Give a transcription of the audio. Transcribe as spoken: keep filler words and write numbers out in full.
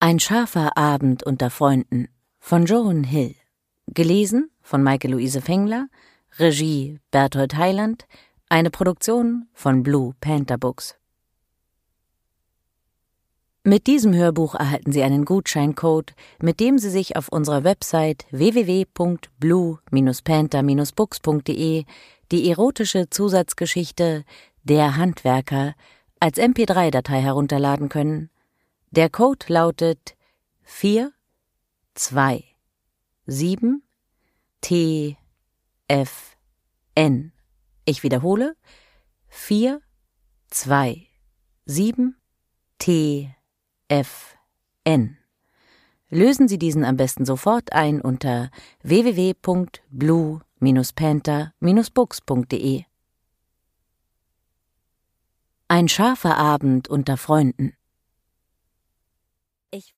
Ein scharfer Abend unter Freunden von Joan Hill. Gelesen von Maike-Luise Fengler. Regie Berthold Heiland. Eine Produktion von Blue Panther Books. Mit diesem Hörbuch erhalten Sie einen Gutscheincode, mit dem Sie sich auf unserer Website w w w punkt blue panther books punkt de die erotische Zusatzgeschichte Der Handwerker als M P drei Datei herunterladen können. Der Code lautet vier zwei sieben T F N. Ich wiederhole: vier zwei sieben T F N. Lösen Sie diesen am besten sofort ein unter w w w punkt blue panther books punkt de. Ein scharfer Abend unter Freunden. Ich